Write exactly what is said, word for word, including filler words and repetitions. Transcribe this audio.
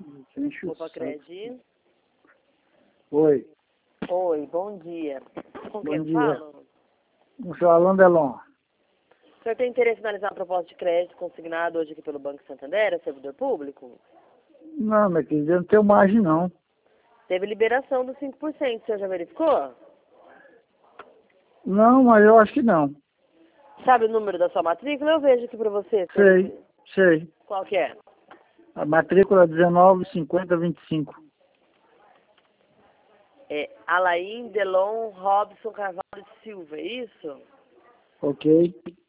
Enche o Opa, saco. Cred. Oi, Oi, bom dia. Com Bom quem eu dia. falo? o senhor Alain Delon. O senhor tem interesse em analisar uma proposta de crédito consignado hoje aqui pelo Banco Santander, é servidor público? Não, meu querido, eu não tenho margem não. Teve liberação dos cinco por cento, o senhor já verificou? Não, mas eu acho que não. Sabe o número da sua matrícula? Eu vejo aqui pra você. Sei, sei. Qual que é? A matrícula é dezenove cinquenta vinte e cinco. É Alain Delon Robson Carvalho Silva, é isso? Ok?